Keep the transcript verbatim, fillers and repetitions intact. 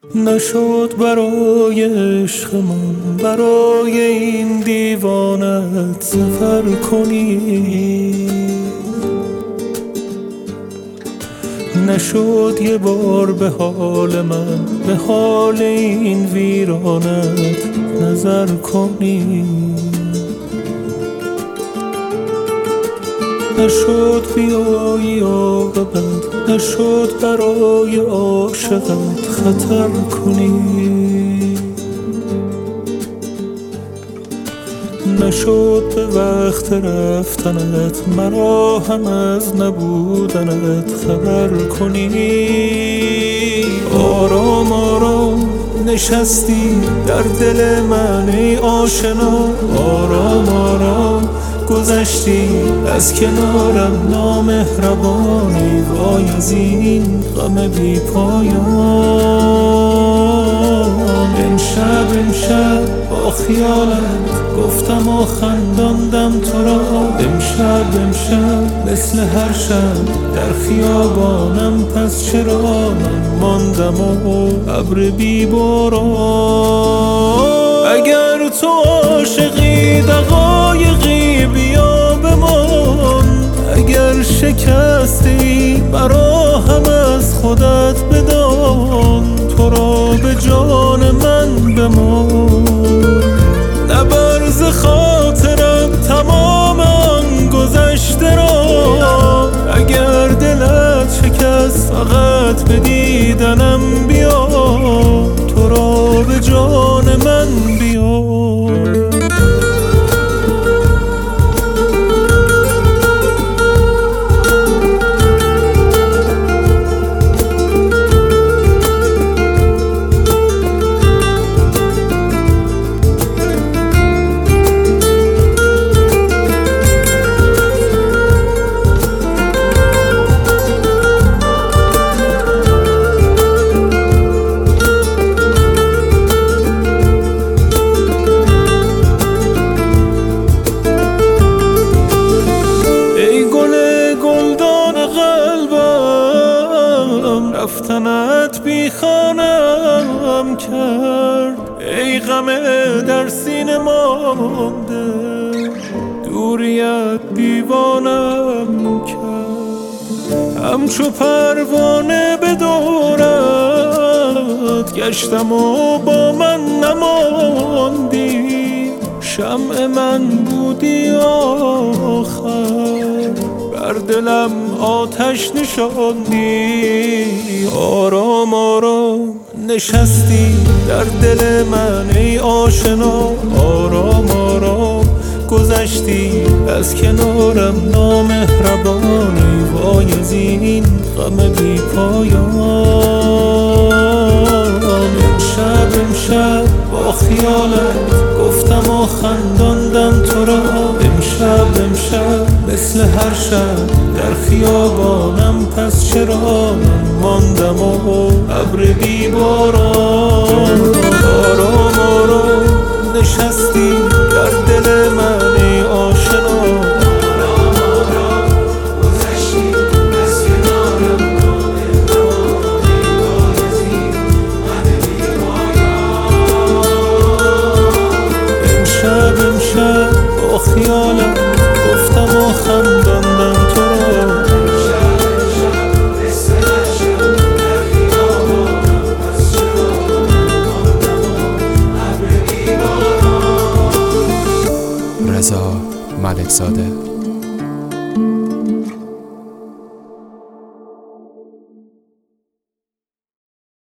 نشد برای عشقمون برای این دیوانت سفر کنی، نشد یه بار به حال من به حال این ویرانت نظر کنی، نشد بیایی عاقبت، نشد برای عاشقت خطر کنی، نشد به وقت رفتنت مرا هم از نبودنت خبر کنی. آرام آرام نشستی در دل من ای آشنا، آرام آرام گذشتی از کنارم نامهربانی، وای از این غم بی پایان. امشب امشب با خیالت گفتم و خنداندم تو را، امشب امشب مثل هر شب در خیابانم، پس چرا من ماندم و ابر بی باران. اگر تو عاشقی دقایقی بیا بمان، اگر شکستی مرا هم از خودت بدان، تو را به جان من بمان. نبر ز خاطرم تمام آن گذشته را، اگر دلت شکست فقط به دیدنم بیا، تو را به جان من بیا. رفتنت بی خانم کرد، ای غم در سینه مانده، دوریت دیوانم کرد. همچو پروانه به دورت گشتم و با من نماندی، شمع من بودی آخر، بر دلم آتش نشاندی. آرام آرام نشستی در دل من ای آشنا، آرام آرام گذشتی از کنارم نامهربانی، وای از این غم بی پایان. امشب امشب با خیالت گفتم و خنداندم تو را، امشب امشب مثل هر شب در خیابانم، پس چرا من ماندم و ابر بی باران. آرام آرام نشستی در دل من ای آشنا، آرام آرام گذشتی از کنارم نامهربانی، وای از این غم بی پایان. امشب امشب با خیالت گفتم و خنداندم تو را، امشب امشب مثل هر شب در خیابانم، پس چرا من ماندم و ابر بی باران. رضا ملکزاده.